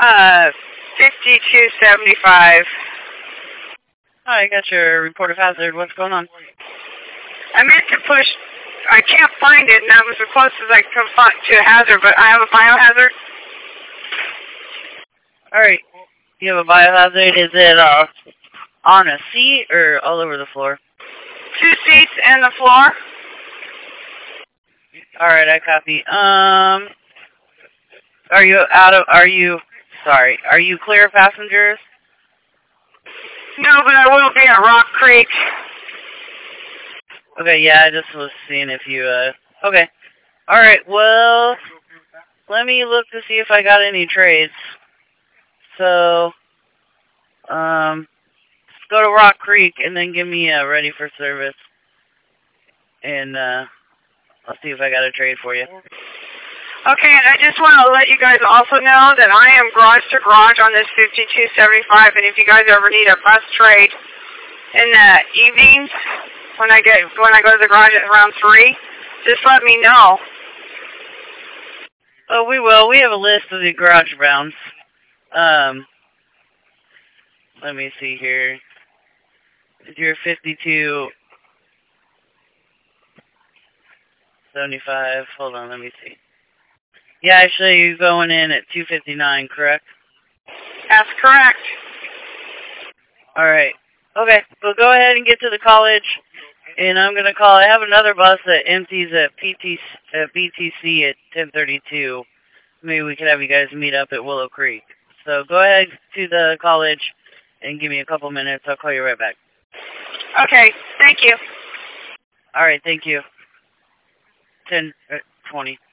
5275. Hi, I got your report of hazard. What's going on? I meant to push. I can't find it, and that was as close as I could find to a hazard, but I have a biohazard. Alright. You have a biohazard. Is it on a seat or all over the floor? 2 seats and the floor. Alright, I copy. Are you clear of passengers? No, but I will be at Rock Creek. Okay, yeah, I just was seeing if you, okay. Alright, well, let me look to see if I got any trades. So, go to Rock Creek and then give me a ready for service. And, I'll see if I got a trade for you. Okay, and I just want to let you guys also know that I am garage to garage on this 5275, and if you guys ever need a bus trade in the evenings, when I go to the garage at around 3, just let me know. Oh, we will. We have a list of the garage rounds. Let me see here. You're 5275. Hold on, let me see. Yeah, actually, you're going in at 259, correct? That's correct. Alright. Okay, well, go ahead and get to the college. And I'm going to call. I have another bus that empties at BTC at 10:32. Maybe we could have you guys meet up at Willow Creek. So go ahead to the college and give me a couple minutes. I'll call you right back. Okay, thank you. All right, thank you. 10:20.